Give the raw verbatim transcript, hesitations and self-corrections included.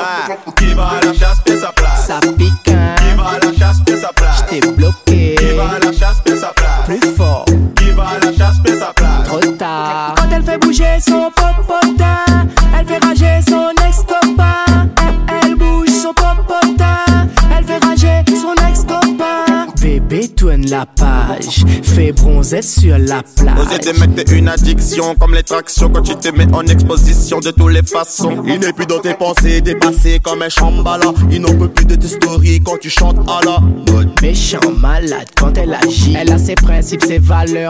Ah, qui va à la chasse, paie sa place. Ça pique, hein. Qui va à la chasse, paie sa place. J't'ai bloqué. Qui va à la chasse, paie sa place. Plus fort. Qui va à la chasse, paie sa place. Trop tard. Quand elle fait bouger son popotin, elle fait rager son ex-copain. Elle, elle bouge son popotin, elle fait rager son ex-copain. Bébé tourne la page, fait bronzer sur la plage. Oser te mettre t'es une addiction, comme les tractions quand tu te mets en exposition de toutes les façons. Il n'est plus dans tes pensées, dépassé comme un chambala. Il n'en peut plus de tes stories quand tu chantes à la mode. Méchant malade quand elle agit, elle a ses principes, ses valeurs.